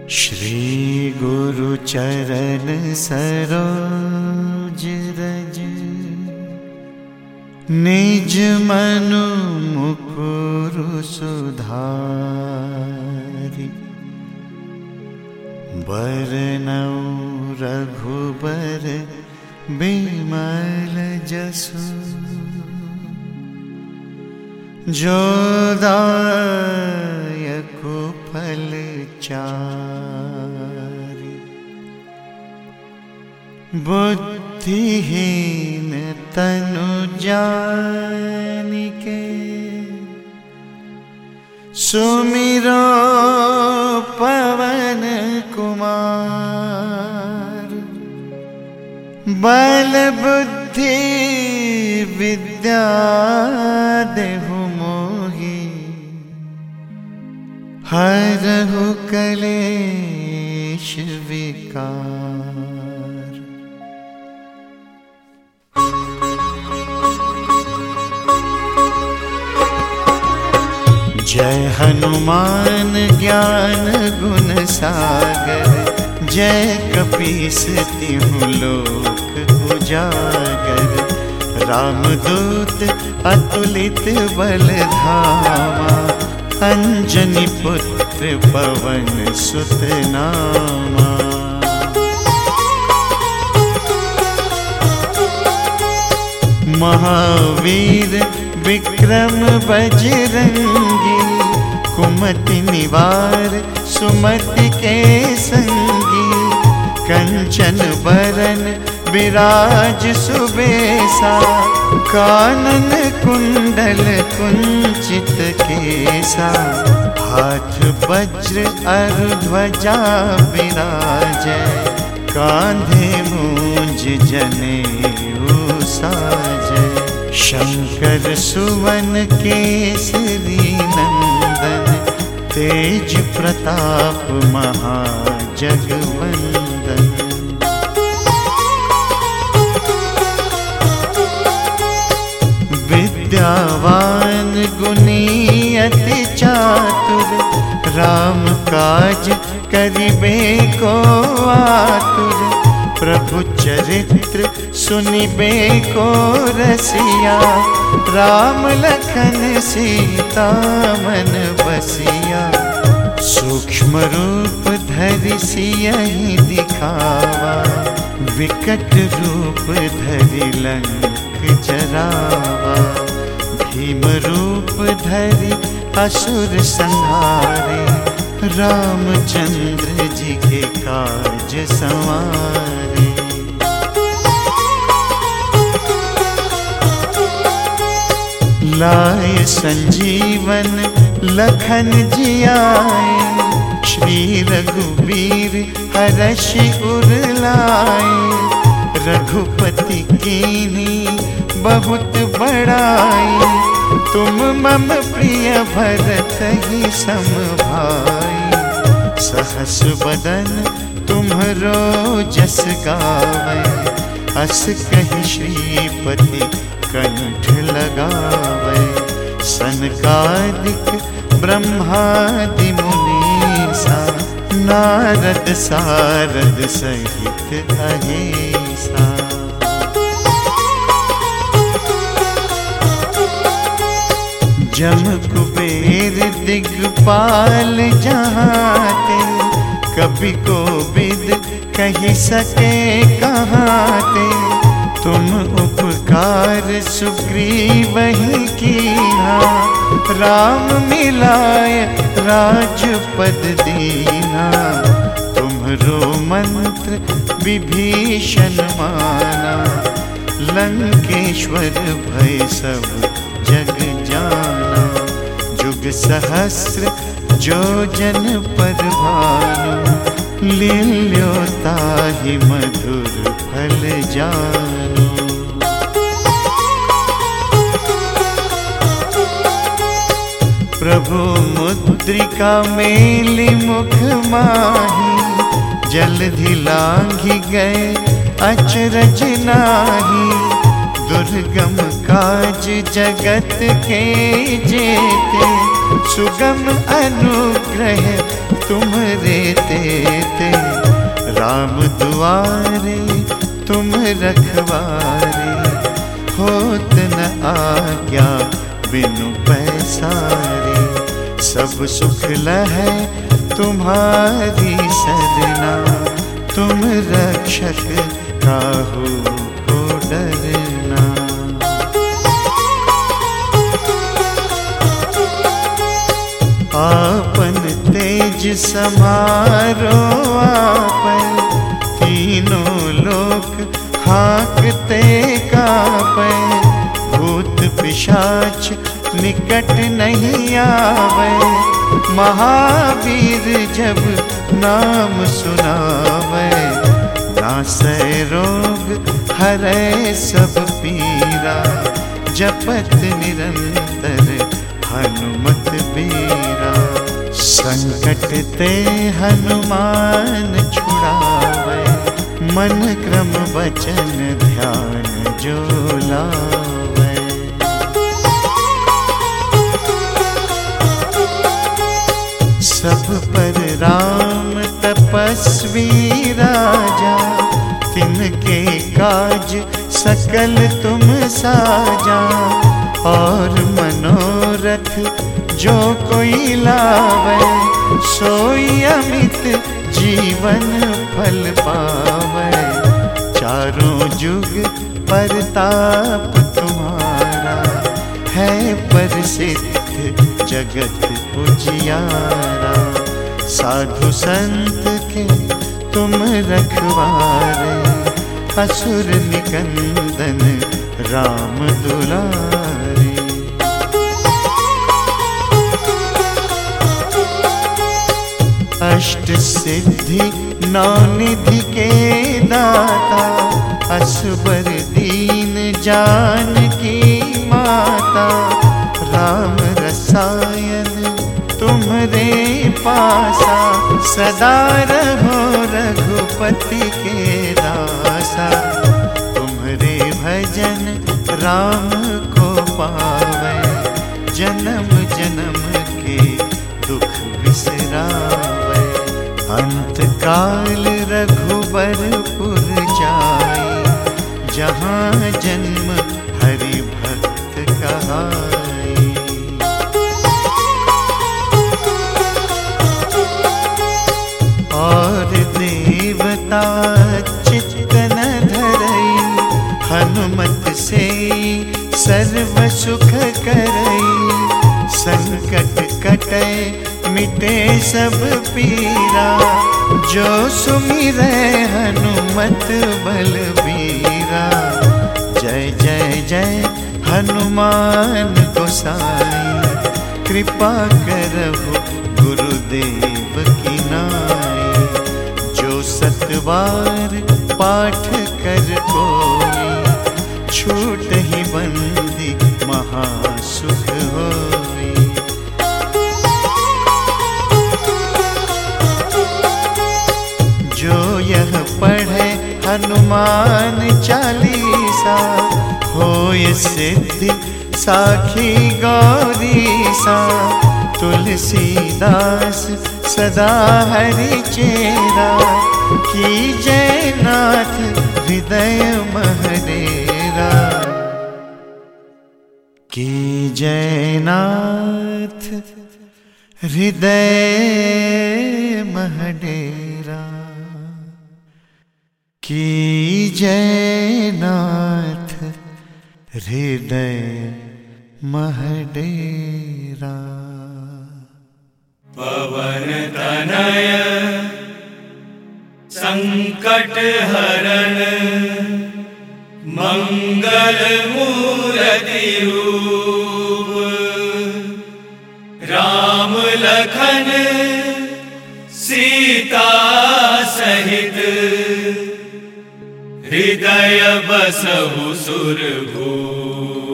श्री गुरु चरण सरोज रज, निज मनु मुकुरु सुधारि। बरनउँ रघुबर बिमल जसु, जो दायक फल चारि। बुद्धिहीन तनु जानिके, सुमिरो पवन कुमार। बल बुद्धि विद्या देहु मोहि, हरहु कलेश विकार। जय हनुमान ज्ञान गुण सागर, जय कपीस तिहुँ लोक उजागर। रामदूत अतुलित बल धामा, अंजनी पुत्र पवन सुत नामा। महावीर विक्रम बजरंगी, कुमति निवार सुमति के संगी। कंचन बरन विराज सुबेसा, कानन कुंडल कुंचित केसा। हाथ वज्र और ध्वजा विराजै, कांधे मूंज जनेऊ साजै। शंकर सुवन केसरी नंदन, तेज प्रताप महाजगवंदन। विद्यावान गुणी अति चातुर, राम काज करिबे को आतुर। प्रभु चरित्र सुनिबे को रसिया, राम लखन सीता मन बसिया। सूक्ष्म रूप धरि सियहि दिखावा, विकट रूप धरि लंक जरावा। भीम रूप धरि असुर संहारे, रामचंद्र जी के काज संवारे। लाए संजीवन लखन जियाए, श्री रघुवीर हरषि उर लाए। रघुपति कीन्ही बहुत बड़ाई, तुम मम प्रिय भरत ही सम भाई। सहस बदन तुम्हरो जस गावै, अस कहि श्रीपति कंठ लगावै। सनकादिक ब्रह्मादि मुनीसा, नारद सारद सहित अहिसा। जम कुबेर दिगपाल जहाते, कभी कोविद कहि सके कहाते। तुम उपकार सुग्रीवहि कीन्हा, राम मिलाय राजपद दीन्हा। तुम्हरो मंत्र विभीषण माना, लंकेश्वर भय सब जग जाना। जुग सहस्र जो जन पर भानु, लील्यो ताहि मधुर फल जानु। प्रभु मुद्रिका मेलि मुख माही, जलधि लांघि गए अचरज नाही। दुर्गम काज जगत के जेते, सुगम अनुग्रह तुम्हारे तेते। राम दुआरे तुम रखवारे, होत न आज्ञा बिनु पैसारे। सब सुख लहै तुम्हारी सरना, तुम रक्षक काहू को डरना। आपन तेज समारो आपै, तीनों लोक हाँकते कापै। भूत पिशाच निकट नहीं आवे, महावीर जब नाम सुनावे। नासै रोग हरै सब पीरा, जपत निरंतर हनुमत बीरा। संकट ते हनुमान छुड़ावे, मन क्रम वचन ध्यान जो लावे। सब पर राम तपस्वी राजा, तिनके काज सकल तुम साजा। और मनोरथ जो कोई लावे, सोई अमित जीवन फल पावे। चारों जुग परताप तुम्हारा, है प्रसिद्ध जगत उजियारा। साधु संत के तुम रखवारे, असुर निकंदन राम दुलारे। अष्ट सिद्धि नौ निधि के दाता, असबर दीन जानकी माता। राम रसायन तुम्हारे पासा, सदा रहो रघुपति के दासा। तुम्हारे भजन राम को पावे, जन्म जन्म के दुख बिसरावे। अंत काल रघुबरपुर जाई, जहाँ जन्म हरि भक्त कहाई। और देवता चित्त न धरई, हनुमत से सर्व सुख करई। संकट कटै मिटे सब पीरा, जो सुमिरै हनुमत बलबीरा। जय जय जय हनुमान गोसाई, कृपा करहु गुरुदेव की नाई। जो सतबार पाठ कर कोई, छूट ही बंदी महासुख होई। जो यह पढ़े हनुमान चालीसा, होय सिद्धि साखी गौरीसा। तुलसीदास सदा हरि चेरा, कीजय नाथ हृदय महडेरा। कीजय नाथ हृदय महडेरा। कीजय नाथ हृदय महडेरा। पवन तनय संकट हरण, मंगल मूर्ति रूप। राम लखन सीता सहित, हृदय बसहु सुरभूप।